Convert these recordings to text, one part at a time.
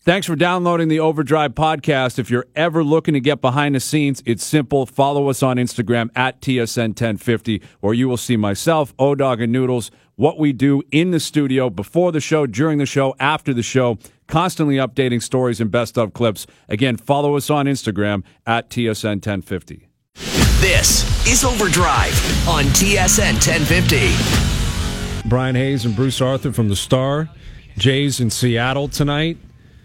Thanks for downloading the Overdrive podcast. If you're ever looking to get behind the scenes, it's simple. Follow us on Instagram at TSN1050, where you will see myself, O-Dog, and Noodles, what we do in the studio, before the show, during the show, after the show, constantly updating stories and best of clips. Again, follow us on Instagram at TSN1050. This is Overdrive on TSN 1050. Brian Hayes and Bruce Arthur from the Star. Jays in Seattle tonight.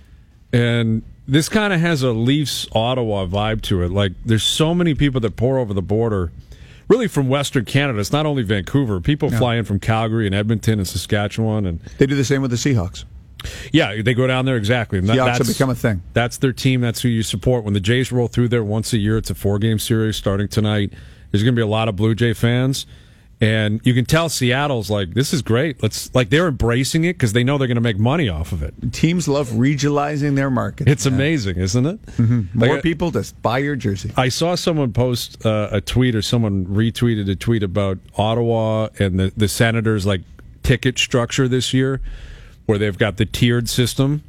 And this kind of has a Leafs Ottawa vibe to it. Like, there's so many people that pour over the border, really from Western Canada. It's not only Vancouver. People fly in from Calgary and Edmonton and Saskatchewan. And they do the same with the Seahawks. Yeah, they go down there, exactly. And Seahawks have become a thing. That's their team. That's who you support. When the Jays roll through there once a year, it's a 4-game series starting tonight. There's going to be a lot of Blue Jay fans. And you can tell Seattle's like, this is great. They're embracing it because they know they're going to make money off of it. Teams love regionalizing their market. It's amazing, isn't it? Mm-hmm. More people just buy your jersey. I saw someone post a tweet, or someone retweeted a tweet about Ottawa and the Senators' ticket structure this year, where they've got the tiered system.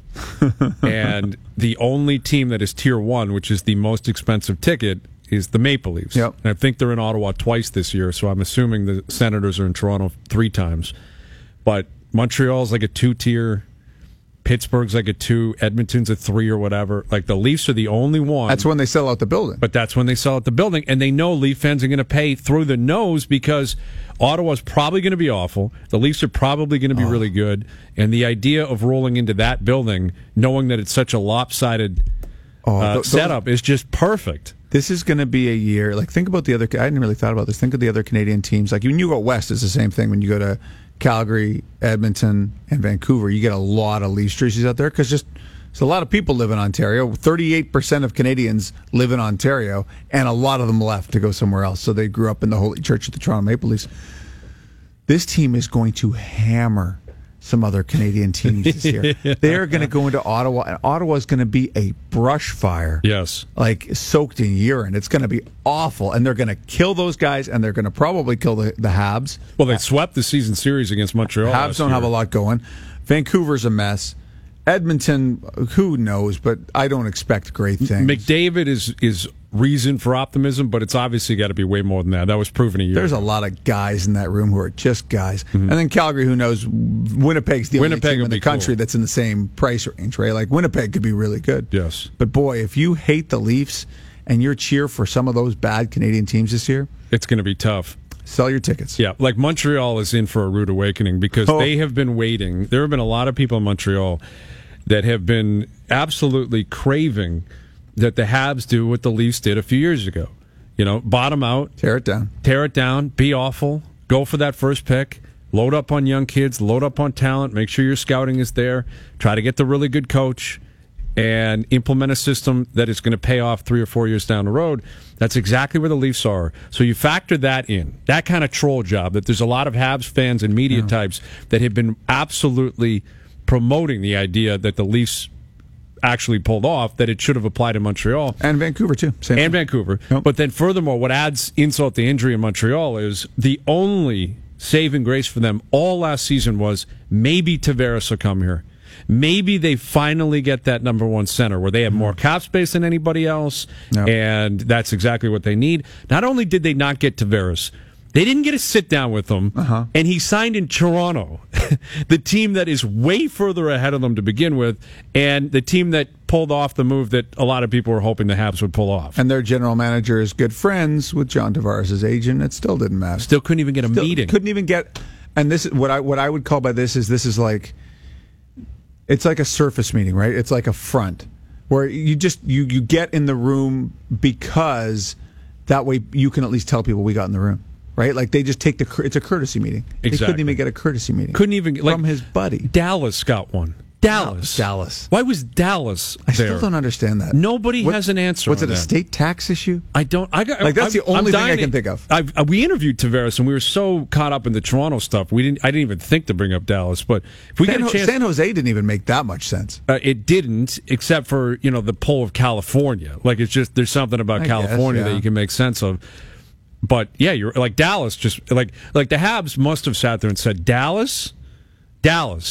And the only team that is tier 1, which is the most expensive ticket, is the Maple Leafs. Yep. And I think they're in Ottawa twice this year, so I'm assuming the Senators are in Toronto 3 times. But Montreal's like a 2-tier, Pittsburgh's like a 2, Edmonton's a 3 or whatever. Like, the Leafs are the only one. That's when they sell out the building. But that's when they sell out the building, and they know Leaf fans are going to pay through the nose because Ottawa's probably going to be awful. The Leafs are probably going to be really good. And the idea of rolling into that building, knowing that it's such a lopsided setup, is just perfect. This is going to be a year. Think about the other. I hadn't really thought about this. Think of the other Canadian teams. Like, when you go west, it's the same thing. When you go to Calgary, Edmonton, and Vancouver, you get a lot of Leafs jerseys out there because there's a lot of people live in Ontario. 38% of Canadians live in Ontario, and a lot of them left to go somewhere else. So they grew up in the Holy Church of the Toronto Maple Leafs. This team is going to hammer some other Canadian teams this year. They're going to go into Ottawa, and Ottawa is going to be a brush fire. Yes. Soaked in urine. It's going to be awful, and they're going to kill those guys, and they're going to probably kill the Habs. Well, they swept the season series against Montreal. Habs don't have a lot going. Vancouver's a mess. Edmonton, who knows, but I don't expect great things. McDavid is reason for optimism, but it's obviously got to be way more than that. That was proven a year There's ago. a lot of guys in that room who are just guys. Mm-hmm. And then Calgary, who knows, Winnipeg's the only team in the country that's in the same price range, right? Like, Winnipeg could be really good. Yes. But boy, if you hate the Leafs and you're cheer for some of those bad Canadian teams this year, it's going to be tough. Sell your tickets. Yeah, like Montreal is in for a rude awakening because they have been waiting. There have been a lot of people in Montreal that have been absolutely craving that the Habs do what the Leafs did a few years ago. Bottom out. Tear it down. Be awful. Go for that first pick. Load up on young kids. Load up on talent. Make sure your scouting is there. Try to get the really good coach and implement a system that is going to pay off 3 or 4 years down the road. That's exactly where the Leafs are. So you factor that in, that kind of troll job, that there's a lot of Habs fans and media types that have been absolutely promoting the idea that the Leafs actually pulled off, that it should have applied in Montreal. And Vancouver, too. Vancouver. Yep. But then furthermore, what adds insult to injury in Montreal is the only saving grace for them all last season was maybe Tavares will come here. Maybe they finally get that number 1 center where they have more cap space than anybody else, and that's exactly what they need. Not only did they not get Tavares, they didn't get a sit-down with him, and he signed in Toronto, the team that is way further ahead of them to begin with, and the team that pulled off the move that a lot of people were hoping the Habs would pull off. And their general manager is good friends with John Tavares' agent. It still didn't matter. Still couldn't even get a meeting. Couldn't even get... And this is what I would call by this is like... It's like a surface meeting, right? It's like a front where you get in the room because that way you can at least tell people we got in the room, right? Like, they just take it's a courtesy meeting. Exactly. They couldn't even get a courtesy meeting. Couldn't even from his buddy. Dallas got one. Dallas. Why was Dallas there? I still don't understand that. Nobody has an answer. Was on it a that. state tax issue? I don't. That's the only thing I can think of. We interviewed Tavares, and we were so caught up in the Toronto stuff, I didn't even think to bring up Dallas. But if we get a chance, San Jose didn't even make that much sense. It didn't, except for the pull of California. Like, it's just there's something about California that you can make sense of. But yeah, you're like Dallas. Just like the Habs must have sat there and said, Dallas.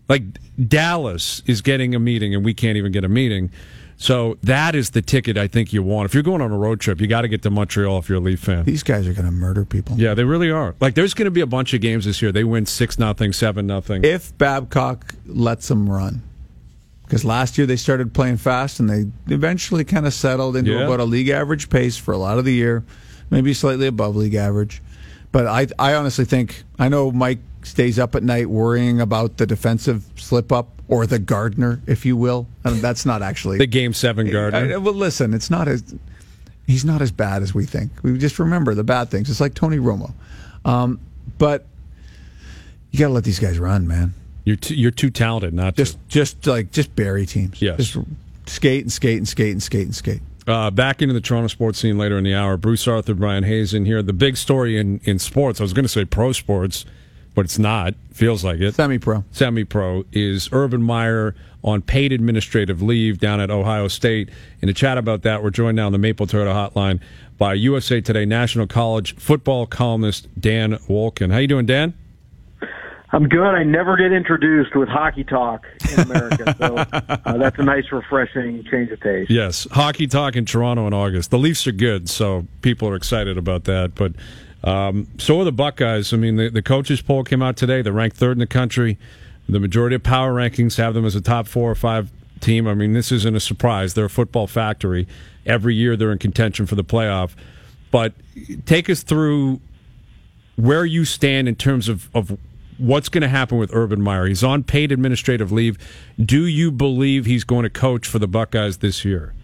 Like Dallas is getting a meeting, and we can't even get a meeting. So that is the ticket I think you want. If you're going on a road trip, you got to get to Montreal if you're a Leaf fan. These guys are going to murder people. Yeah, they really are. Like, there's going to be a bunch of games this year. They win 6-0, 7-0. If Babcock lets them run. Because last year they started playing fast, and they eventually kind of settled into about a league average pace for a lot of the year, maybe slightly above league average. But I honestly think, I know Mike stays up at night worrying about the defensive slip-up, or the Gardner, if you will. And that's not actually... the Game 7 Gardner. Well, listen, he's not as bad as we think. We just remember the bad things. It's like Tony Romo. But you got to let these guys run, man. You're too talented not to. Just bury teams. Yes. Just skate and skate and skate and skate and skate. Back into the Toronto sports scene later in the hour. Bruce Arthur, Brian Hayes in here. The big story in sports, I was going to say pro sports, but it's not. Feels like it. Semi-pro is Urban Meyer on paid administrative leave down at Ohio State. And to chat about that, we're joined now on the Maple Toyota Hotline by USA Today National College football columnist Dan Wolken. How you doing, Dan? I'm good. I never get introduced with hockey talk in America, so that's a nice, refreshing change of pace. Yes, hockey talk in Toronto in August. The Leafs are good, so people are excited about that. But so are the Buckeyes. I mean, the coaches poll came out today. They're ranked third in the country. The majority of power rankings have them as a top 4 or 5 team. I mean, this isn't a surprise. They're a football factory. Every year they're in contention for the playoff. But take us through where you stand in terms of what's going to happen with Urban Meyer. He's on paid administrative leave. Do you believe he's going to coach for the Buckeyes this year?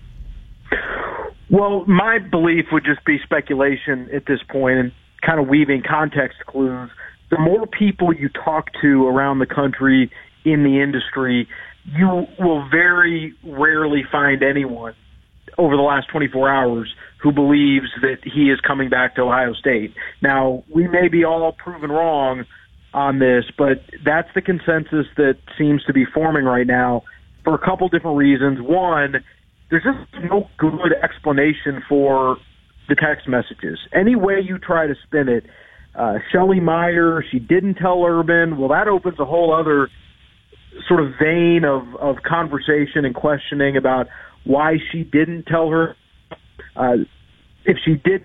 Well, my belief would just be speculation at this point, and kind of weaving context clues. The more people you talk to around the country in the industry, you will very rarely find anyone over the last 24 hours who believes that he is coming back to Ohio State. Now, we may be all proven wrong on this, but that's the consensus that seems to be forming right now for a couple different reasons. One, there's just no good explanation for the text messages. Any way you try to spin it, Shelley Meyer, she didn't tell Urban, well, that opens a whole other sort of vein of conversation and questioning about why she didn't tell her. If she did,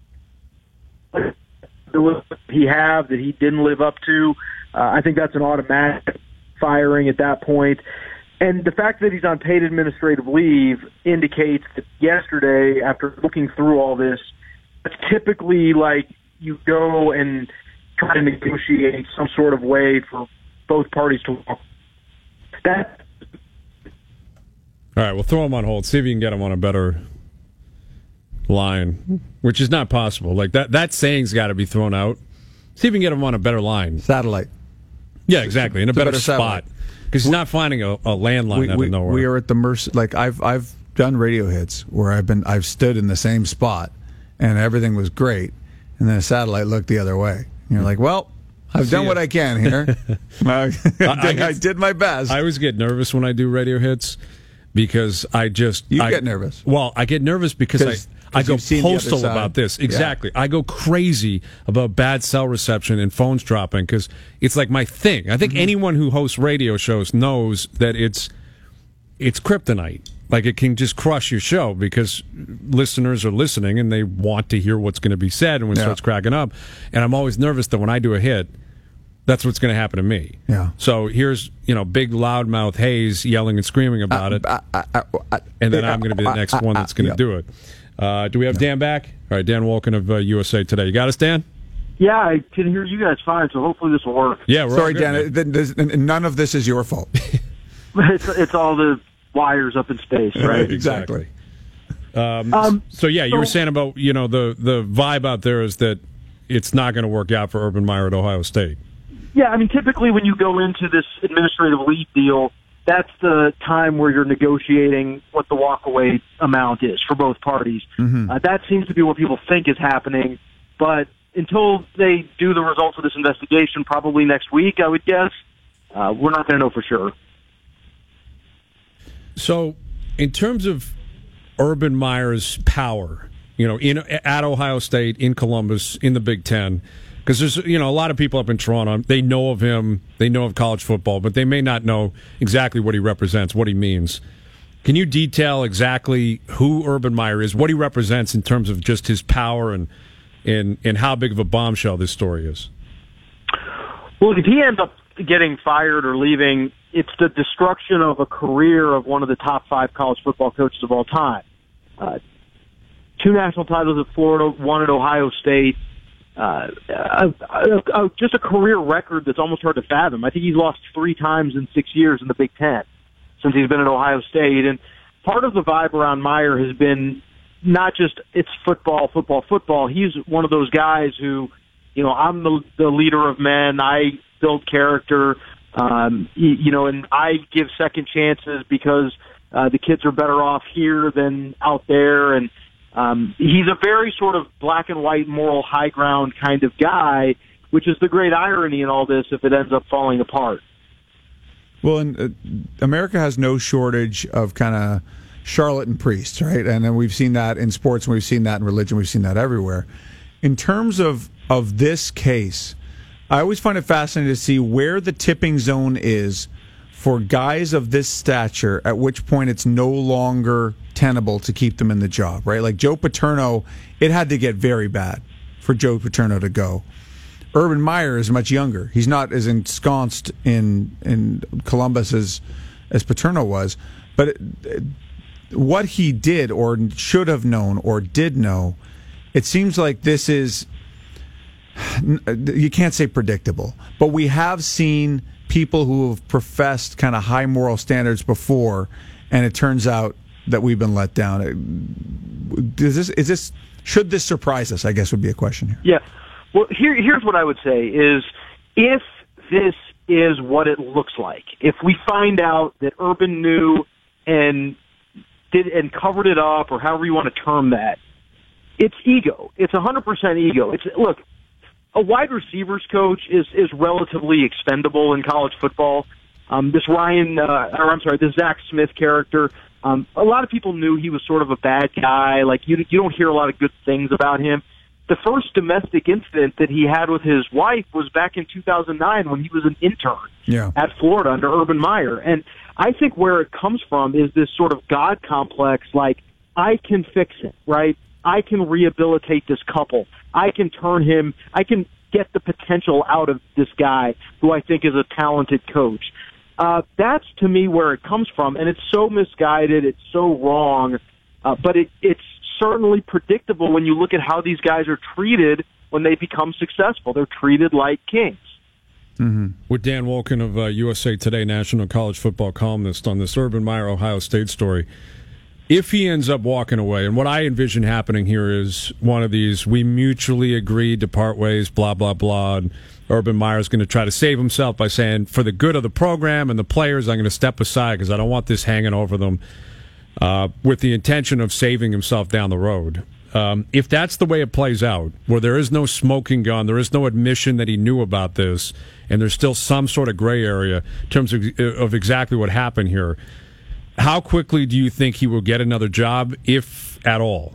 that he didn't live up to, I think that's an automatic firing at that point. And the fact that he's on paid administrative leave indicates that yesterday, after looking through all this, it's typically like you go and try to negotiate some sort of way for both parties to walk. That. All right, we'll throw him on hold. See if you can get him on a better line, which is not possible. Like that saying's got to be thrown out. See if you can get him on a better line. Satellite. Yeah, exactly. In a better spot. Because he's not finding a landline out of nowhere. We are at the mercy. Like I've done radio hits where I've stood in the same spot and everything was great, and then a satellite looked the other way. And you're like, well, I've done what I can here. I did my best. I always get nervous when I do radio hits because I get nervous. Well, I get nervous because I go postal about this. Exactly. Yeah. I go crazy about bad cell reception and phones dropping because it's like my thing. I think anyone who hosts radio shows knows that it's kryptonite. Like, it can just crush your show because listeners are listening and they want to hear what's going to be said, and when it starts cracking up. And I'm always nervous that when I do a hit, that's what's going to happen to me. Yeah. So here's, big loudmouth Hayes yelling and screaming about it, and then I'm going to be the next one that's going to do it. Do we have Dan back? All right, Dan Wolken of USA Today. You got us, Dan? Yeah, I can hear you guys fine, so hopefully this will work. Yeah, we're sorry, good, Dan. None of this is your fault. It's all the wires up in space, right? Exactly. So yeah, you were saying about the vibe out there is that it's not going to work out for Urban Meyer at Ohio State. Yeah, I mean, typically when you go into this administrative leave deal, that's the time where you're negotiating what the walkaway amount is for both parties. Mm-hmm. That seems to be what people think is happening, but until they do the results of this investigation, probably next week, I would guess, we're not going to know for sure. So, in terms of Urban Meyer's power at Ohio State, in Columbus, in the Big Ten. Because there's a lot of people up in Toronto, they know of him, they know of college football, but they may not know exactly what he represents, what he means. Can you detail exactly who Urban Meyer is, what he represents in terms of just his power and how big of a bombshell this story is? Well, if he ends up getting fired or leaving, it's the destruction of a career of one of the top 5 college football coaches of all time. 2 national titles at Florida, 1 at Ohio State. Just a career record that's almost hard to fathom. I think he's lost 3 times in 6 years in the Big Ten since he's been at Ohio State. And part of the vibe around Meyer has been not just it's football. He's one of those guys who, I'm the leader of men. I build character, and I give second chances because the kids are better off here than out there. And he's a very sort of black and white, moral high ground kind of guy, which is the great irony in all this if it ends up falling apart. Well, and America has no shortage of kind of charlatan priests, right? And then we've seen that in sports, and we've seen that in religion, we've seen that everywhere. In terms of this case, I always find it fascinating to see where the tipping zone is for guys of this stature, at which point it's no longer tenable to keep them in the job, right? Like Joe Paterno, it had to get very bad for Joe Paterno to go. Urban Meyer is much younger. He's not as ensconced in Columbus as Paterno was. But what he did or should have known or did know, it seems like this is, you can't say predictable, but we have seen people who have professed kind of high moral standards before, and it turns out that we've been let down. Should this surprise us, I guess would be a question here. Yeah. Well, here's what I would say is, if this is what it looks like, if we find out that Urban knew and covered it up, or however you want to term that, it's ego. It's 100% ego. Look, a wide receivers coach is relatively expendable in college football. This Zach Smith character, a lot of people knew he was sort of a bad guy. Like, you don't hear a lot of good things about him. The first domestic incident that he had with his wife was back in 2009 when he was an intern at Florida under Urban Meyer. And I think where it comes from is this sort of God complex, like, I can fix it, right? I can rehabilitate this couple. I can get the potential out of this guy who I think is a talented coach. That's, to me, where it comes from, and it's so misguided, it's so wrong, but it's certainly predictable when you look at how these guys are treated when they become successful. They're treated like kings. Mm-hmm. With Dan Wolken of USA Today, national college football columnist, on this Urban Meyer Ohio State story. If he ends up walking away, and what I envision happening here is one of these, we mutually agreed to part ways, blah, blah, blah, and Urban Meyer's going to try to save himself by saying, for the good of the program and the players, I'm going to step aside because I don't want this hanging over them, with the intention of saving himself down the road. If that's the way it plays out, where there is no smoking gun, there is no admission that he knew about this, and there's still some sort of gray area in terms of exactly what happened here, how quickly do you think he will get another job, if at all?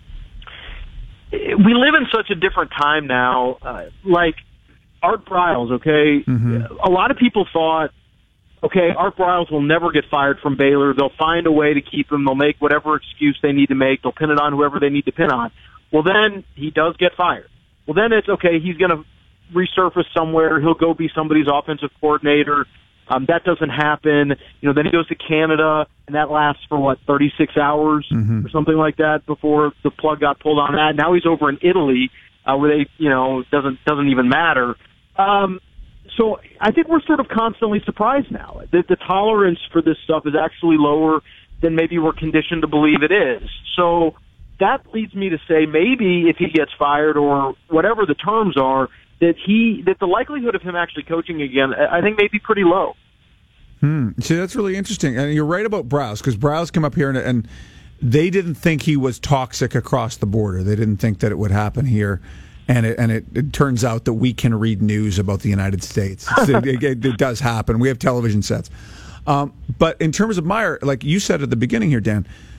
We live in such a different time now. Like Art Briles, okay? Mm-hmm. A lot of people thought, okay, Art Briles will never get fired from Baylor. They'll find a way to keep him. They'll make whatever excuse they need to make. They'll pin it on whoever they need to pin on. Well, then he does get fired. Well, then it's okay. He's going to resurface somewhere. He'll go be somebody's offensive coordinator. That doesn't happen. Then he goes to Canada, and that lasts for 36 hours or something like that before the plug got pulled on that. Now he's over in Italy, where they, doesn't even matter. So I think we're sort of constantly surprised now. The tolerance for this stuff is actually lower than maybe we're conditioned to believe it is. So that leads me to say maybe if he gets fired or whatever the terms are, that the likelihood of him actually coaching again, I think, may be pretty low. See, that's really interesting. And you're right about Briles, because Briles came up here and they didn't think he was toxic across the border. They didn't think that it would happen here. And it turns out that we can read news about the United States. It does happen. We have television sets. But in terms of Meyer, like you said at the beginning here, Dan,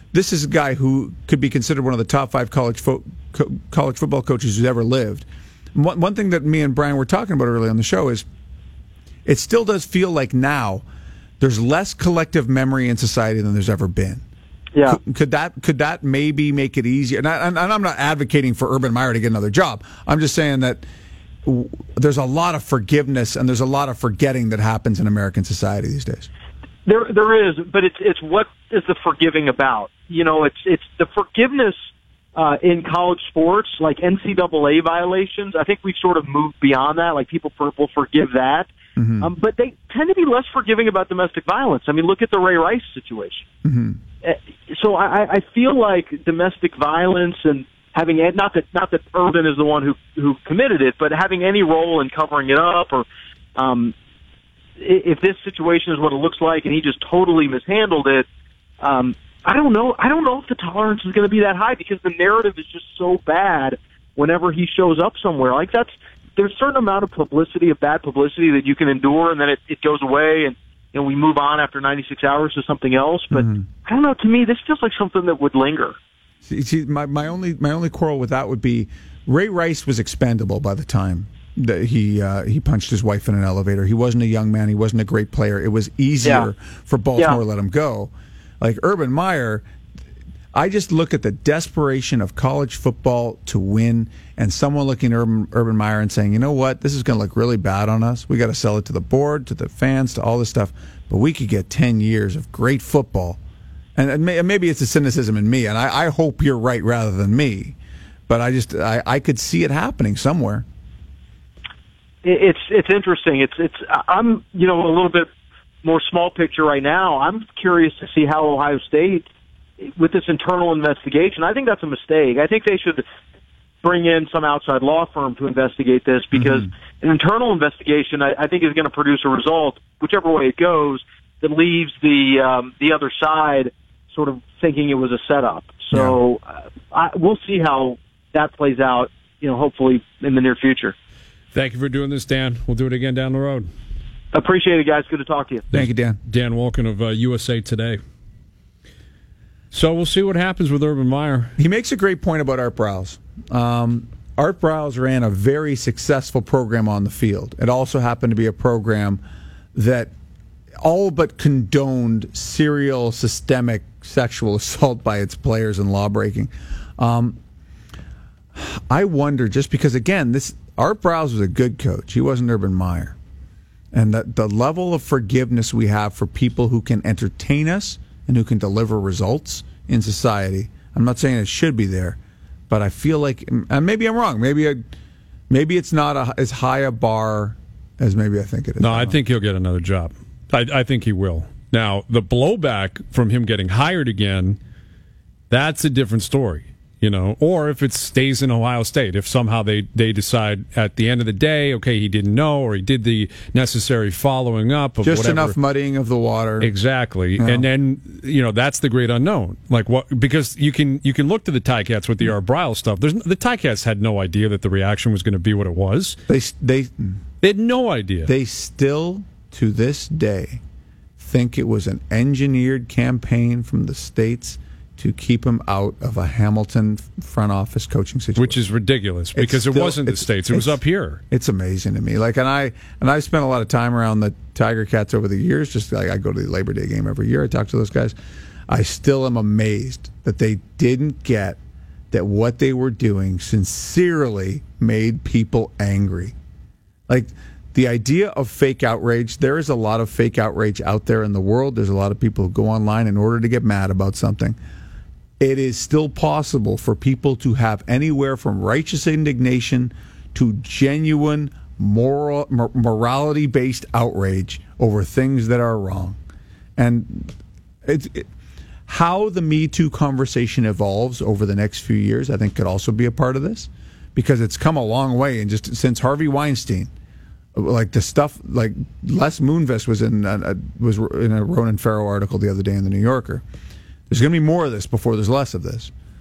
this is a guy who could be considered one of the top 5 college football coaches who's ever lived. One thing that me and Brian were talking about earlier on the show is it still does feel like now there's less collective memory in society than there's ever been. Yeah. Could that maybe make it easier? And I'm not advocating for Urban Meyer to get another job. I'm just saying that there's a lot of forgiveness and there's a lot of forgetting that happens in American society these days. There is, but it's what is the forgiving about? It's the forgiveness in college sports, like NCAA violations. I think we've sort of moved beyond that. Like people will forgive that. Mm-hmm. But they tend to be less forgiving about domestic violence. I mean, look at the Ray Rice situation. Mm-hmm. So I feel like domestic violence and having not that Urban is the one who committed it, but having any role in covering it up, or if this situation is what it looks like and he just totally mishandled it, I don't know if the tolerance is going to be that high, because the narrative is just so bad whenever he shows up somewhere. Like there's a certain amount of publicity, of bad publicity, that you can endure, and then it goes away, and we move on after 96 hours to something else. But I don't know. To me, this feels like something that would linger. See, my only quarrel with that would be Ray Rice was expendable by the time that he punched his wife in an elevator. He wasn't a young man. He wasn't a great player. It was easier for Baltimore to let him go. Like Urban Meyer, I just look at the desperation of college football to win, and someone looking at Urban Meyer and saying, you know what, this is going to look really bad on us. We got to sell it to the board, to the fans, to all this stuff. But we could get 10 years of great football. And maybe it's a cynicism in me, and I hope you're right rather than me. But I could see it happening somewhere. It's interesting. I'm a little bit more small picture right now. I'm curious to see how Ohio State, with this internal investigation, I think that's a mistake. I think they should bring in some outside law firm to investigate this, because an internal investigation, I think, is going to produce a result, whichever way it goes, that leaves the other side sort of thinking it was a setup. So we'll see how that plays out, hopefully in the near future. Thank you for doing this, Dan. We'll do it again down the road. Appreciate it, guys. Good to talk to you. Thank you, Dan. Dan Wolken of USA Today. So we'll see what happens with Urban Meyer. He makes a great point about Art Briles. Art Briles ran a very successful program on the field. It also happened to be a program that all but condoned serial, systemic sexual assault by its players and law-breaking. I wonder, just because, again, Art Briles was a good coach. He wasn't Urban Meyer. And the level of forgiveness we have for people who can entertain us and who can deliver results in society, I'm not saying it should be there, but I feel like, and maybe I'm wrong, maybe it's not as high a bar as maybe I think it is. No, I think he'll get another job. I think he will. Now, the blowback from him getting hired again, that's a different story. Or if it stays in Ohio State, if somehow they decide at the end of the day, okay, he didn't know, or he did the necessary following up of just whatever. Enough muddying of the water. Exactly. Yeah. And then, that's the great unknown. Like what? Because you can look to the Ticats with the Art Briles stuff. The Ticats had no idea that the reaction was going to be what it was. They had no idea. They still, to this day, think it was an engineered campaign from the states to keep him out of a Hamilton front office coaching situation, which is ridiculous, because it wasn't the States; it was up here. It's amazing to me. Like, and I've spent a lot of time around the Tiger Cats over the years. Just like I go to the Labor Day game every year, I talk to those guys. I still am amazed that they didn't get that what they were doing sincerely made people angry. Like, the idea of fake outrage, there is a lot of fake outrage out there in the world. There's a lot of people who go online in order to get mad about something. It is still possible for people to have anywhere from righteous indignation to genuine morality-based outrage over things that are wrong. And how the Me Too conversation evolves over the next few years, I think, could also be a part of this, because it's come a long way. And just since Harvey Weinstein, like the stuff, like Les Moonves was in a Ronan Farrow article the other day in the New Yorker. There's going to be more of this before there's less of this.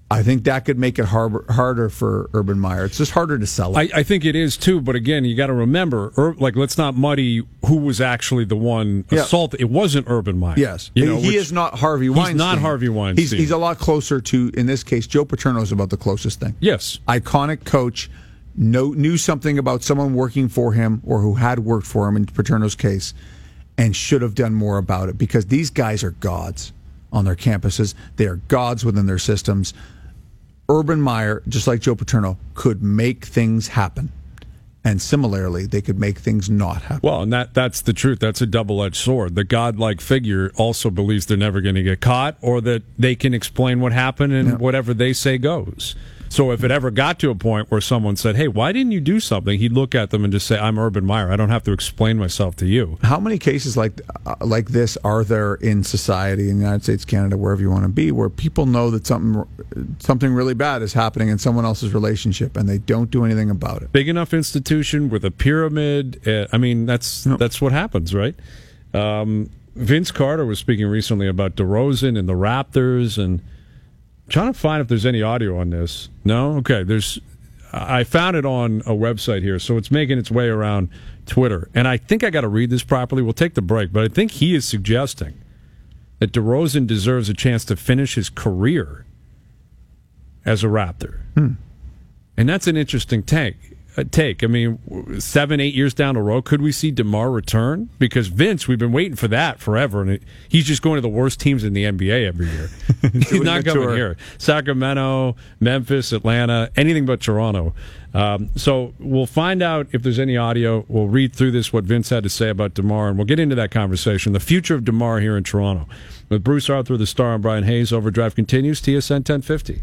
I think that could make it harder for Urban Meyer. It's just harder to sell it. I think it is too, but again, you got to remember, let's not muddy who was actually the one assaulted. It wasn't Urban Meyer. Yes, he is not Harvey Weinstein. He's not Harvey Weinstein. He's a lot closer to, in this case, Joe Paterno is about the closest thing. Yes, iconic coach, knew something about someone working for him or who had worked for him in Paterno's case, and should have done more about it because these guys are gods on their campuses. They are gods within their systems. Urban Meyer, just like Joe Paterno, could make things happen. And similarly, they could make things not happen. Well, and that's the truth. That's a double-edged sword. The godlike figure also believes they're never going to get caught or that they can explain what happened and whatever they say goes. So if it ever got to a point where someone said, hey, why didn't you do something? He'd look at them and just say, I'm Urban Meyer. I don't have to explain myself to you. How many cases like this are there in society, in the United States, Canada, wherever you want to be, where people know that something really bad is happening in someone else's relationship and they don't do anything about it? Big enough institution with a pyramid. That's what happens, right? Vince Carter was speaking recently about DeRozan and the Raptors, and trying to find if there's any audio on this. No? Okay. I found it on a website here, so it's making its way around Twitter. And I think I got to read this properly. We'll take the break, but I think he is suggesting that DeRozan deserves a chance to finish his career as a Raptor. And that's an interesting take. I mean, 7-8 years down the road, could we see DeMar return? Because Vince, we've been waiting for that forever, and he's just going to the worst teams in the NBA every year. He's not coming here. Sacramento, Memphis, Atlanta, anything but Toronto. So we'll find out if there's any audio. We'll read through this, what Vince had to say about DeMar, and we'll get into that conversation. The future of DeMar here in Toronto. With Bruce Arthur, the Star, and Brian Hayes, Overdrive continues, TSN 1050.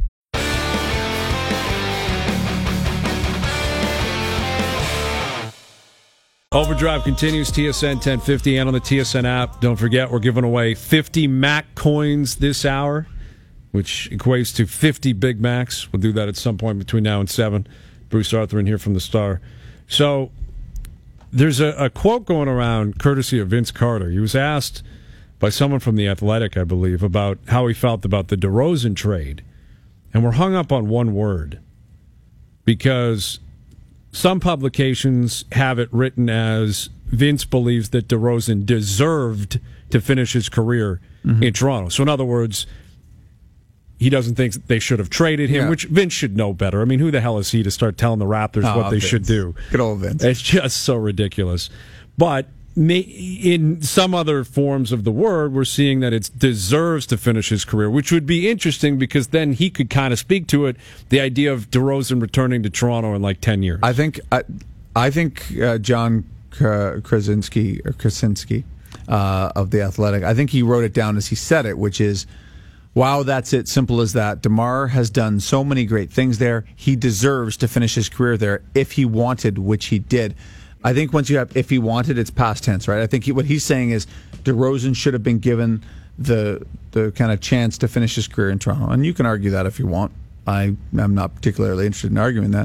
Overdrive continues, TSN 1050 and on the TSN app. Don't forget, we're giving away 50 Mac coins this hour, which equates to 50 Big Macs. We'll do that at some point between now and 7. Bruce Arthur in here from the Star. So there's a quote going around courtesy of Vince Carter. He was asked by someone from The Athletic, I believe, about how he felt about the DeRozan trade. And we're hung up on one word because some publications have it written as Vince believes that DeRozan deserved to finish his career in Toronto. So in other words, he doesn't think they should have traded him, which Vince should know better. I mean, who the hell is he to start telling the Raptors what they should do? Good old Vince. It's just so ridiculous. But in some other forms of the word, we're seeing that it deserves to finish his career, which would be interesting because then he could kind of speak to it, the idea of DeRozan returning to Toronto in like 10 years. I think John Krasinski of The Athletic, I think he wrote it down as he said it, which is, wow, that's it, simple as that. DeMar has done so many great things there. He deserves to finish his career there if he wanted, which he did. I think once you have if he wanted, it's past tense, right? I think what he's saying is DeRozan should have been given the kind of chance to finish his career in Toronto. And you can argue that if you want. I am not particularly interested in arguing that.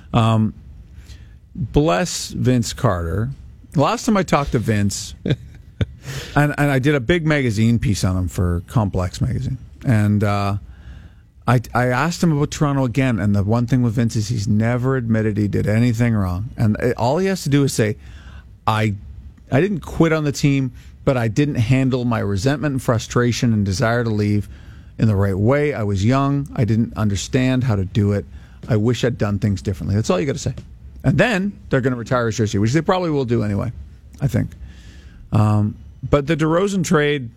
Bless Vince Carter. Last time I talked to Vince, and I did a big magazine piece on him for Complex magazine. And I asked him about Toronto again, and the one thing with Vince is he's never admitted he did anything wrong. And all he has to do is say, I didn't quit on the team, but I didn't handle my resentment and frustration and desire to leave in the right way. I was young. I didn't understand how to do it. I wish I'd done things differently. That's all you got to say. And then they're going to retire his jersey, which they probably will do anyway, I think. But the DeRozan trade,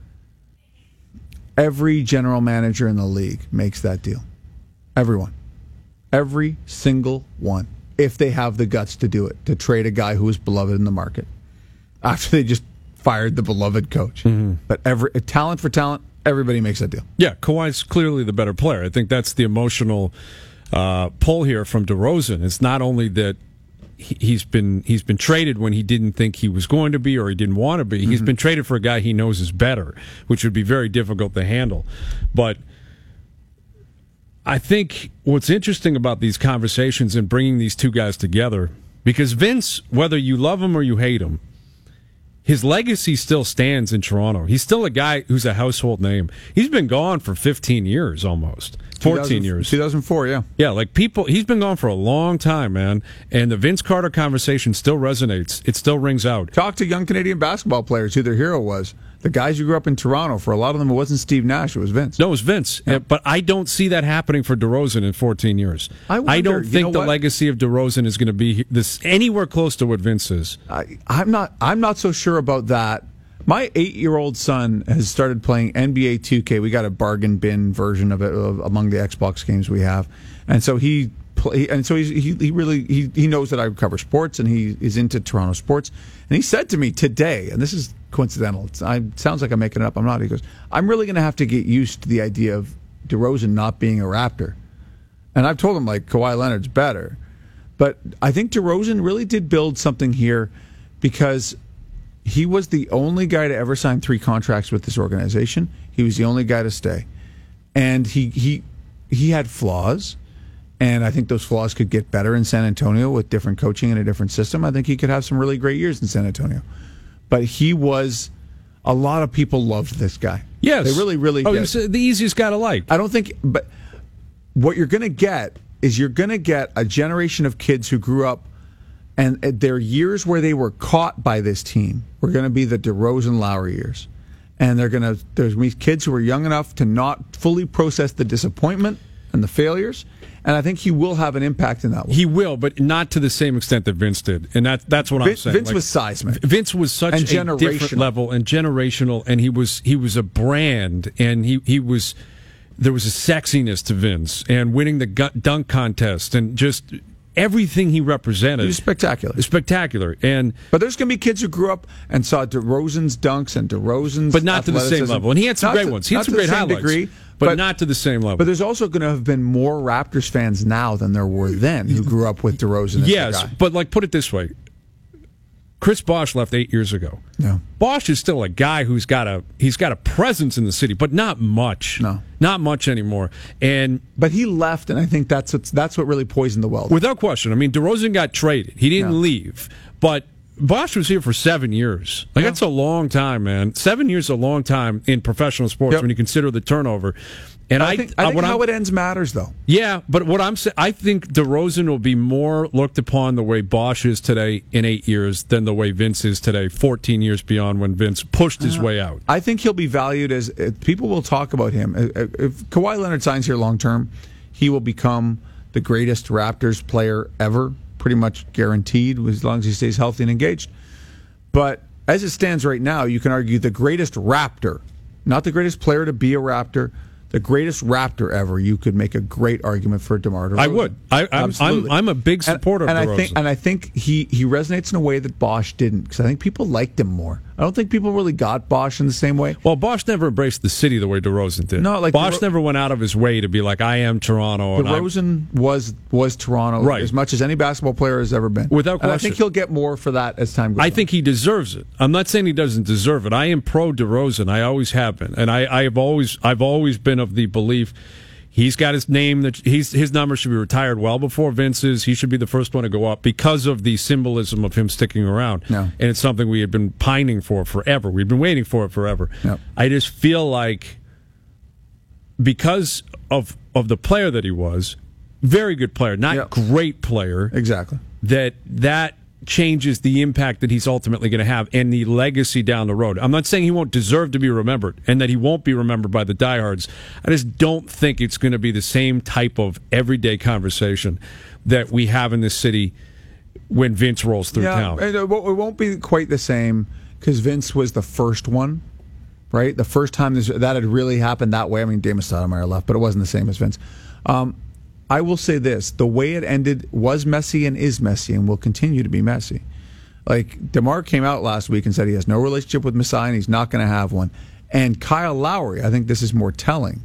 every general manager in the league makes that deal. Everyone. Every single one. If they have the guts to do it, to trade a guy who is beloved in the market. After they just fired the beloved coach. But talent for talent, everybody makes that deal. Yeah, Kawhi's clearly the better player. I think that's the emotional pull here from DeRozan. It's not only that he's been traded when he didn't think he was going to be or he didn't want to be. He's been traded for a guy he knows is better, which would be very difficult to handle. But I think what's interesting about these conversations and bringing these two guys together, because Vince, whether you love him or you hate him, his legacy still stands in Toronto. He's still a guy who's a household name. He's been gone for 15 years almost. 14 years. 2004, yeah. Yeah, like he's been gone for a long time, man. And the Vince Carter conversation still resonates. It still rings out. Talk to young Canadian basketball players who their hero was. The guys who grew up in Toronto, for a lot of them, it wasn't Steve Nash, it was Vince. No, it was Vince. Yeah. But I don't see that happening for DeRozan in 14 years. I don't think the legacy of DeRozan is going to be this anywhere close to what Vince is. I'm not so sure about that. My 8-year-old son has started playing NBA 2K. We got a bargain bin version of it among the Xbox games we have, and so he knows that I cover sports, and he is into Toronto sports. And he said to me today, and this is coincidental. It sounds like I'm making it up. I'm not. He goes, "I'm really going to have to get used to the idea of DeRozan not being a Raptor." And I've told him, like, Kawhi Leonard's better, but I think DeRozan really did build something here because he was the only guy to ever sign 3 contracts with this organization. He was the only guy to stay, and he had flaws. And I think those flaws could get better in San Antonio with different coaching and a different system. I think he could have some really great years in San Antonio. But a lot of people loved this guy. Yes. They really, really did. He's the easiest guy to like. I don't think, but what you're going to get is a generation of kids who grew up, and their years where they were caught by this team were going to be the DeRozan Lowry years. And there's going to be kids who are young enough to not fully process the disappointment and the failures. And I think he will have an impact in that one. He will, but not to the same extent that Vince did. And that's what I'm saying. Vince was seismic. Vince was such a different level and generational, and he was a brand, and there was a sexiness to Vince, and winning the dunk contest, and just everything he represented. He was spectacular. Spectacular. But there's going to be kids who grew up and saw DeRozan's dunks and DeRozan's but not to the same level. And he had some great ones. He had some great highlights. Degree, but not to the same level. But there's also going to have been more Raptors fans now than there were then who grew up with DeRozan as yes, the guy. But like, put it this way. Chris Bosh left 8 years ago. Yeah. Bosh is still a guy who's got a presence in the city, but not much. No, not much anymore. But he left, and I think that's what really poisoned the well. Without question. I mean, DeRozan got traded. He didn't leave, but Bosh was here for 7 years. Like that's a long time, man. 7 years is a long time in professional sports when you consider the turnover. And I think how it ends matters, though. Yeah, but what I'm saying, I think DeRozan will be more looked upon the way Bosh is today in 8 years than the way Vince is today, 14 years beyond when Vince pushed his way out. I think he'll be valued as people will talk about him. If Kawhi Leonard signs here long term, he will become the greatest Raptors player ever, pretty much guaranteed, as long as he stays healthy and engaged. But as it stands right now, you can argue the greatest Raptor, not the greatest player to be a Raptor, the greatest Raptor ever. You could make a great argument for DeMar DeRozan. I would. I'm a big supporter of DeRozan. I think he resonates in a way that Bosh didn't, because I think people liked him more. I don't think people really got Bosh in the same way. Well, Bosh never embraced the city the way DeRozan did. No, like Bosh never went out of his way to be like, I am Toronto. DeRozan was Toronto right. as much as any basketball player has ever been. Without question. And I think he'll get more for that as time goes on. I think he deserves it. I'm not saying he doesn't deserve it. I am pro DeRozan. I always have been. And I've always been of the belief he's got his name, that his number should be retired well before Vince's. He should be the first one to go up because of the symbolism of him sticking around. No. And it's something we had been pining for forever. We've been waiting for it forever. Yep. I just feel like because of the player that he was, very good player, not great player. Exactly. That changes the impact that he's ultimately going to have and the legacy down the road. I'm not saying he won't deserve to be remembered and that he won't be remembered by the diehards. I just don't think it's going to be the same type of everyday conversation that we have in this city when Vince rolls through town. It won't be quite the same because Vince was the first one, right? The first time that had really happened that way. I mean, Damon Stoudemire left, but it wasn't the same as Vince. I will say this. The way it ended was messy and is messy and will continue to be messy. Like, DeMar came out last week and said he has no relationship with Masai and he's not going to have one. And Kyle Lowry, I think this is more telling.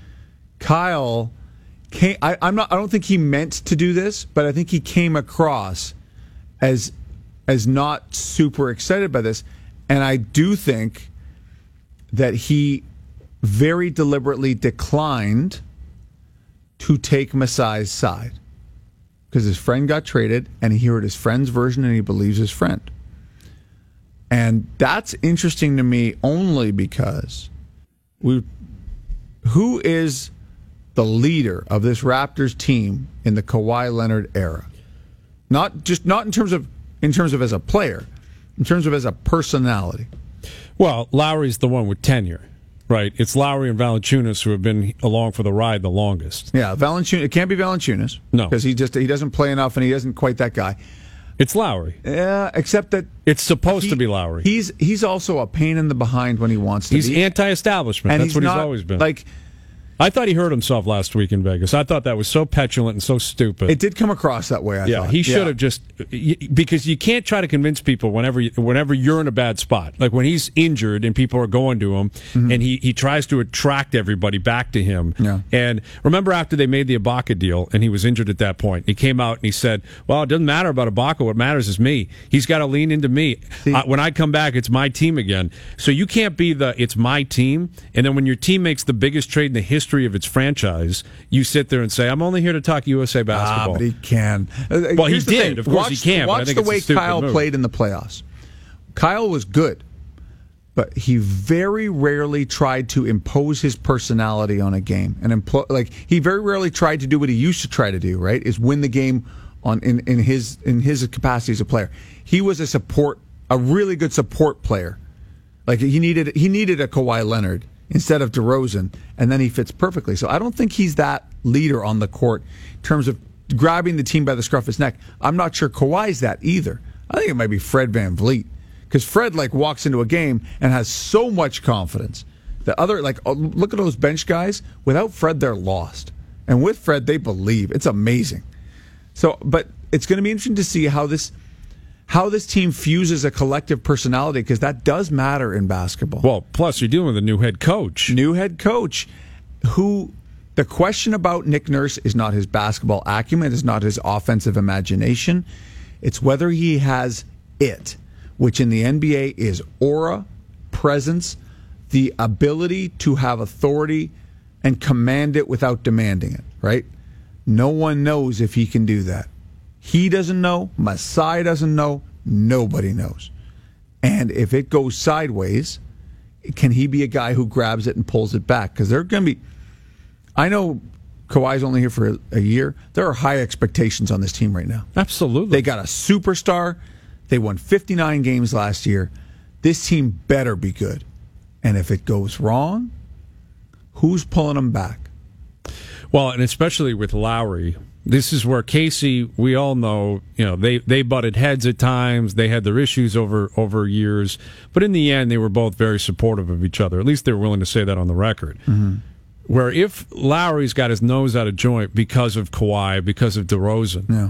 Kyle came, I don't think he meant to do this, but I think he came across as not super excited by this. And I do think that he very deliberately declined to take Masai's side because his friend got traded and he heard his friend's version and he believes his friend. And that's interesting to me only because who is the leader of this Raptors team in the Kawhi Leonard era? Not in terms of as a player, in terms of as a personality. Well, Lowry's the one with tenure, right? It's Lowry and Valanciunas who have been along for the ride the longest. Yeah, Valanciunas. It can't be Valanciunas. No, because he doesn't play enough and he isn't quite that guy. It's Lowry. Yeah, except that it's supposed to be Lowry. He's also a pain in the behind when he wants to. He's anti-establishment. That's what he's always been. Like, I thought he hurt himself last week in Vegas. I thought that was so petulant and so stupid. It did come across that way, I thought. He should have just... Because you can't try to convince people whenever you're in a bad spot. Like when he's injured and people are going to him, and he tries to attract everybody back to him. Yeah. And remember after they made the Ibaka deal, and he was injured at that point, he came out and he said, well, it doesn't matter about Ibaka. What matters is me. He's got to lean into me. When I come back, it's my team again. So you can't be it's my team, and then when your team makes the biggest trade in the history of its franchise, you sit there and say, I'm only here to talk USA basketball. But he can. Well, he did. Of course he can. Watch the way Kyle played in the playoffs. Kyle was good, but he very rarely tried to impose his personality on a game. And he very rarely tried to do what he used to try to do, right? Is win the game in his capacity as a player. He was a really good support player. Like he needed a Kawhi Leonard instead of DeRozan, and then he fits perfectly. So I don't think he's that leader on the court in terms of grabbing the team by the scruff of his neck. I'm not sure Kawhi's that either. I think it might be Fred VanVleet, because Fred walks into a game and has so much confidence. The other look at those bench guys. Without Fred, they're lost, and with Fred, they believe. It's amazing. So, but it's going to be interesting to see how this team fuses a collective personality, because that does matter in basketball. Well, plus you're dealing with a new head coach. Who the question about Nick Nurse is not his basketball acumen, is not his offensive imagination. It's whether he has it, which in the NBA is aura, presence, the ability to have authority and command it without demanding it, right? No one knows if he can do that. He doesn't know. Masai doesn't know. Nobody knows. And if it goes sideways, can he be a guy who grabs it and pulls it back? Because they're going to be... I know Kawhi's only here for a year. There are high expectations on this team right now. Absolutely. They got a superstar. They won 59 games last year. This team better be good. And if it goes wrong, who's pulling them back? Well, and especially with Lowry... This is where Casey, we all know, they butted heads at times. They had their issues over years. But in the end, they were both very supportive of each other. At least they were willing to say that on the record. Mm-hmm. Where if Lowry's got his nose out of joint because of Kawhi, because of DeRozan,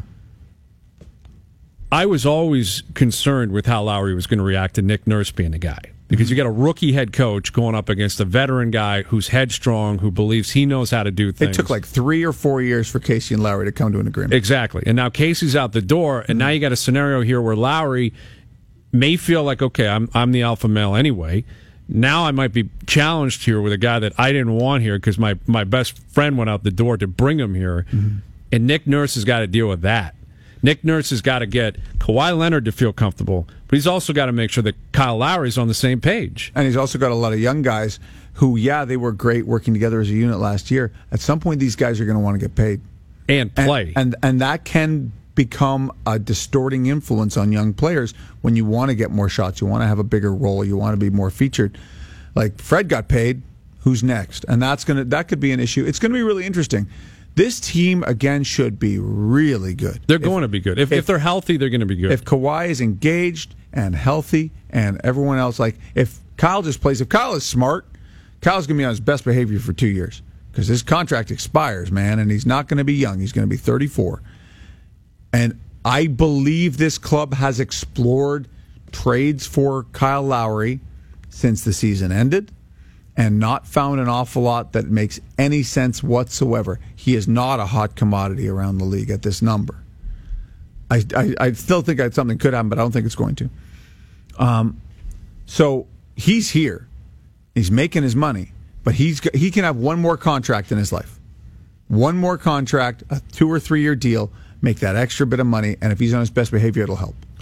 I was always concerned with how Lowry was going to react to Nick Nurse being the guy. Because you got a rookie head coach going up against a veteran guy who's headstrong, who believes he knows how to do things. It took 3 or 4 years for Casey and Lowry to come to an agreement. Exactly. And now Casey's out the door, and now you got a scenario here where Lowry may feel like, okay, I'm the alpha male anyway. Now I might be challenged here with a guy that I didn't want here because my best friend went out the door to bring him here. Mm-hmm. And Nick Nurse has got to deal with that. Nick Nurse has got to get Kawhi Leonard to feel comfortable, but he's also got to make sure that Kyle Lowry's on the same page. And he's also got a lot of young guys who, they were great working together as a unit last year. At some point, these guys are going to want to get paid. And play. And that can become a distorting influence on young players when you want to get more shots. You want to have a bigger role. You want to be more featured. Like Fred got paid. Who's next? And that could be an issue. It's going to be really interesting. This team, again, should be really good. They're going to be good. If they're healthy, they're going to be good. If Kawhi is engaged and healthy and everyone else, if Kyle just plays, if Kyle is smart, Kyle's going to be on his best behavior for 2 years because his contract expires, man, and he's not going to be young. He's going to be 34. And I believe this club has explored trades for Kyle Lowry since the season ended and not found an awful lot that makes any sense whatsoever. He is not a hot commodity around the league at this number. I still think something could happen, but I don't think it's going to. So he's here. He's making his money, but he can have one more contract in his life. One more contract, a 2 or 3 year deal, make that extra bit of money, and if he's on his best behavior, it'll help.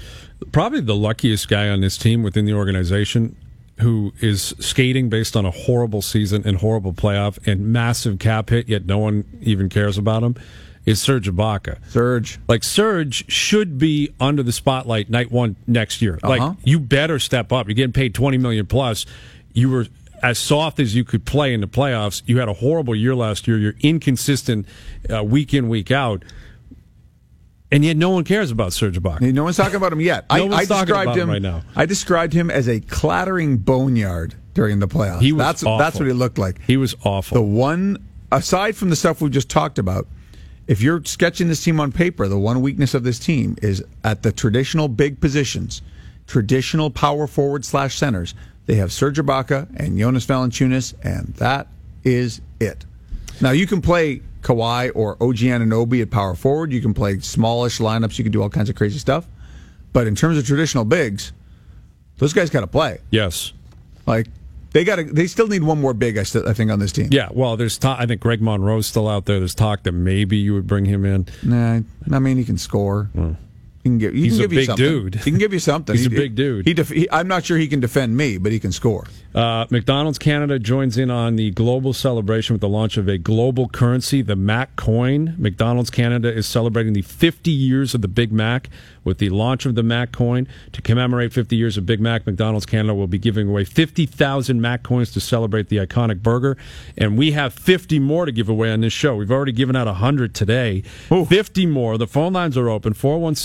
probably the luckiest guy on this team within the organization who is skating based on a horrible season and horrible playoff and massive cap hit, yet no one even cares about him, is Serge Ibaka. Serge should be under the spotlight night one next year. Like, you better step up. You're getting paid $20 million plus. You were as soft as you could play in the playoffs. You had a horrible year last year. You're inconsistent week in, week out. And yet no one cares about Serge Ibaka. No one's talking about him yet. I described him right now. I described him as a clattering boneyard during the playoffs. That's what he looked like. He was awful. The one, aside from the stuff we just talked about, if you're sketching this team on paper, the one weakness of this team is at the traditional big positions, traditional power forward / centers. They have Serge Ibaka and Jonas Valanciunas, and that is it. Now, you can play Kawhi or OG Anunoby at power forward. You can play smallish lineups. You can do all kinds of crazy stuff. But in terms of traditional bigs, those guys got to play. Yes. Like, they still need one more big, I think, on this team. Yeah, well, there's talk. I think Greg Monroe's still out there. There's talk that maybe you would bring him in. Nah, I mean, he can score. He's a big dude. He can give you something. He's a big dude. I'm not sure he can defend me, but he can score. McDonald's Canada joins in on the global celebration with the launch of a global currency, the Mac Coin. McDonald's Canada is celebrating the 50 years of the Big Mac with the launch of the Mac Coin. To commemorate 50 years of Big Mac, McDonald's Canada will be giving away 50,000 Mac Coins to celebrate the iconic burger. And we have 50 more to give away on this show. We've already given out 100 today. Ooh. 50 more. The phone lines are open,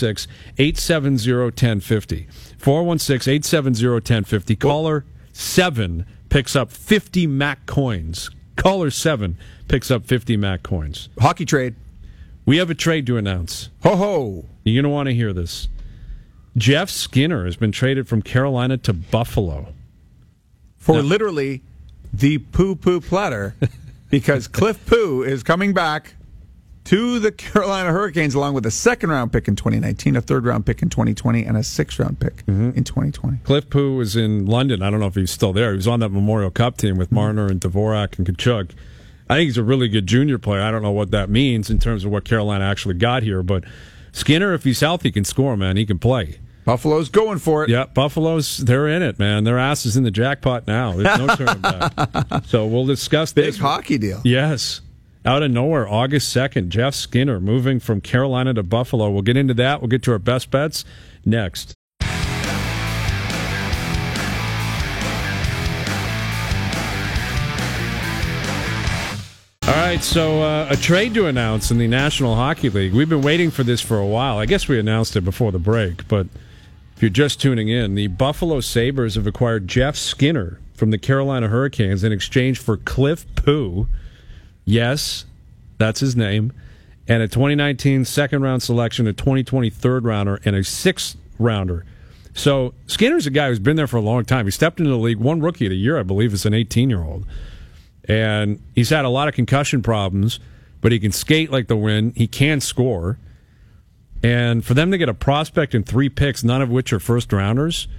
416-870-1050. 416-870-1050. Caller 7 picks up 50 Mac Coins. Caller 7 picks up 50 Mac Coins. Hockey trade. We have a trade to announce. Ho-ho. You're going to want to hear this. Jeff Skinner has been traded from Carolina to Buffalo. For literally the poo-poo platter, because Cliff Poo is coming back to the Carolina Hurricanes along with a second-round pick in 2019, a third-round pick in 2020, and a sixth-round pick in 2020. Cliff Poo was in London. I don't know if he's still there. He was on that Memorial Cup team with Marner and Dvorak and Kachuk. I think he's a really good junior player. I don't know what that means in terms of what Carolina actually got here, but Skinner, if he's healthy, can score, man. He can play. Buffalo's going for it. Yeah, Buffalo's, they're in it, man. Their ass is in the jackpot now. There's no turning back. So we'll discuss this. Big hockey deal. Yes. Out of nowhere, August 2nd, Jeff Skinner moving from Carolina to Buffalo. We'll get into that. We'll get to our best bets next. All right, so a trade to announce in the National Hockey League. We've been waiting for this for a while. I guess we announced it before the break, but if you're just tuning in, the Buffalo Sabres have acquired Jeff Skinner from the Carolina Hurricanes in exchange for Cliff Poo. Yes, that's his name. And a 2019 second-round selection, a 2020 third-rounder, and a sixth-rounder. So Skinner's a guy who's been there for a long time. He stepped into the league, one Rookie of the Year, I believe, as an 18-year-old. And he's had a lot of concussion problems, but he can skate like the wind. He can score. And for them to get a prospect and 3 picks, none of which are first-rounders,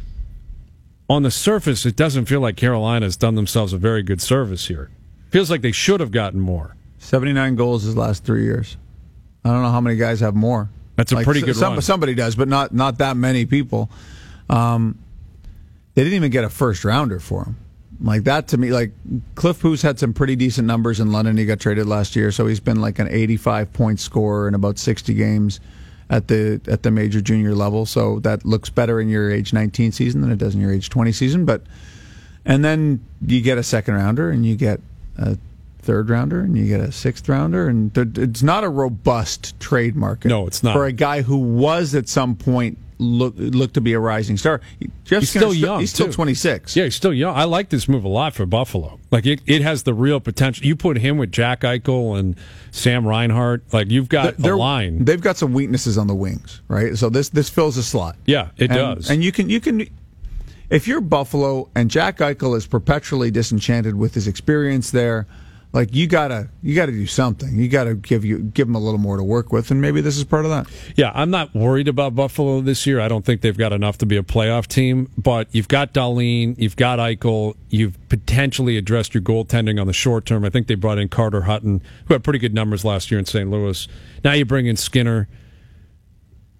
on the surface, it doesn't feel like Carolina's done themselves a very good service here. Feels like they should have gotten more. 79 goals his last 3 years. I don't know how many guys have more. That's a pretty good run. Somebody does, but not that many people. They didn't even get a first-rounder for him. Like that to me, like Cliff Poo's had some pretty decent numbers in London. He got traded last year, so he's been like an 85-point scorer in about 60 games at the major junior level. So that looks better in your age 19 season than it does in your age 20 season. And then you get a second rounder, and you get a third rounder, and you get a sixth rounder, and it's not a robust trade market. No, it's not for a guy who was at some point look to be a rising star. He's still young. He's still 26. Yeah, he's still young. I like this move a lot for Buffalo. Like it has the real potential. You put him with Jack Eichel and Sam Reinhart. Like you've got a line. They've got some weaknesses on the wings, right? So this fills a slot. Yeah, it does. And you can. If you're Buffalo and Jack Eichel is perpetually disenchanted with his experience there, like you gotta do something. You gotta give him a little more to work with, and maybe this is part of that. Yeah, I'm not worried about Buffalo this year. I don't think they've got enough to be a playoff team. But you've got Dahlin, you've got Eichel, you've potentially addressed your goaltending on the short term. I think they brought in Carter Hutton, who had pretty good numbers last year in St. Louis. Now you bring in Skinner.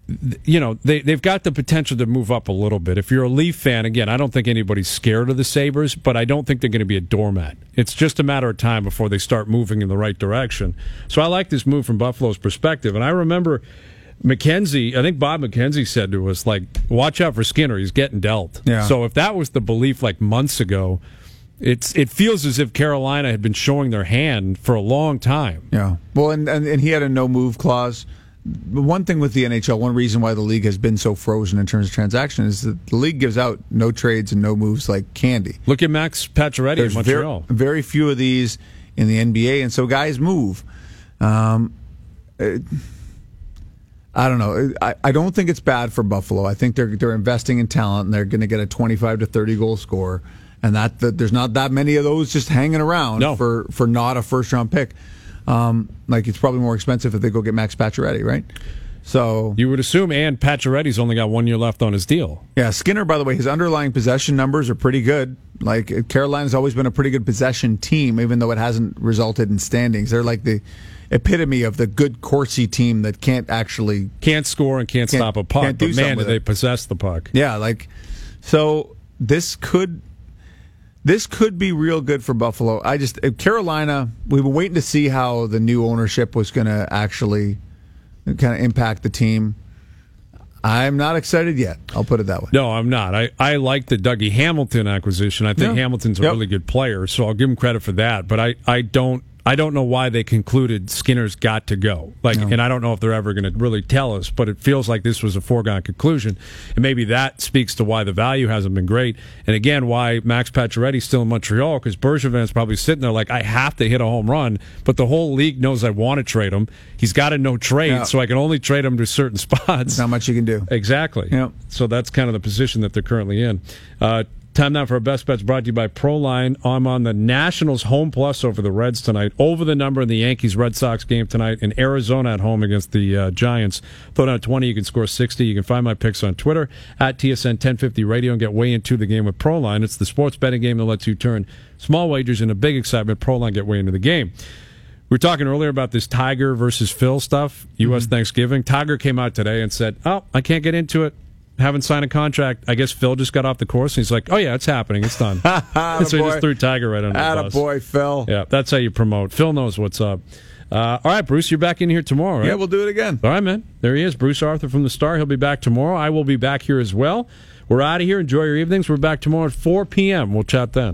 they've got the potential to move up a little bit. If you're a Leaf fan, again, I don't think anybody's scared of the Sabres, but I don't think they're going to be a doormat. It's just a matter of time before they start moving in the right direction. So I like this move from Buffalo's perspective. And I remember McKenzie, I think Bob McKenzie said to us, like, watch out for Skinner. He's getting dealt. Yeah. So if that was the belief like months ago, it feels as if Carolina had been showing their hand for a long time. Yeah. Well, and he had a no-move clause. The one thing with the NHL, one reason why the league has been so frozen in terms of transactions is that the league gives out no trades and no moves like candy. Look at Max Pacioretty in Montreal. Very few of these in the NBA, and so guys move. I don't know. I don't think it's bad for Buffalo. I think they're investing in talent, and they're going to get a 25 to 30 goal scorer, and that there's not that many of those just hanging around for not a first round pick. Like it's probably more expensive if they go get Max Pacioretty, right? So you would assume, and Pacioretty's only got 1 year left on his deal. Yeah, Skinner, by the way, his underlying possession numbers are pretty good. Like Carolina's always been a pretty good possession team, even though it hasn't resulted in standings. They're like the epitome of the good Corsi team that can't score and can't stop a puck. But man, do they possess the puck? Yeah, so this could be real good for Buffalo. Carolina, we were waiting to see how the new ownership was going to actually kind of impact the team. I'm not excited yet. I'll put it that way. No, I'm not. I like the Dougie Hamilton acquisition. I think Hamilton's a really good player, so I'll give him credit for that. But I don't know why they concluded Skinner's got to go. And I don't know if they're ever going to really tell us, but it feels like this was a foregone conclusion. And maybe that speaks to why the value hasn't been great. And again, why Max Pacioretty's still in Montreal, because Bergevin's probably sitting there like, I have to hit a home run, but the whole league knows I want to trade him. He's got a no trade, so I can only trade him to certain spots. Not much you can do. Exactly. Yep. So that's kind of the position that they're currently in. Time now for our best bets, brought to you by Proline. I'm on the Nationals home plus over the Reds tonight, over the number in the Yankees-Red Sox game tonight, in Arizona at home against the Giants. Throw down 20, you can score 60. You can find my picks on Twitter at TSN 1050 Radio and get way into the game with Proline. It's the sports betting game that lets you turn small wagers into big excitement. Proline, get way into the game. We were talking earlier about this Tiger versus Phil stuff, U.S. Thanksgiving. Tiger came out today and said, I can't get into it. Haven't signed a contract. I guess Phil just got off the course, and he's like, oh, yeah, it's happening. It's done. So he just threw Tiger right under the bus. Attaboy, Phil. Yeah, that's how you promote. Phil knows what's up. All right, Bruce, you're back in here tomorrow, right? Yeah, we'll do it again. All right, man. There he is, Bruce Arthur from the Star. He'll be back tomorrow. I will be back here as well. We're out of here. Enjoy your evenings. We're back tomorrow at 4 p.m. We'll chat then.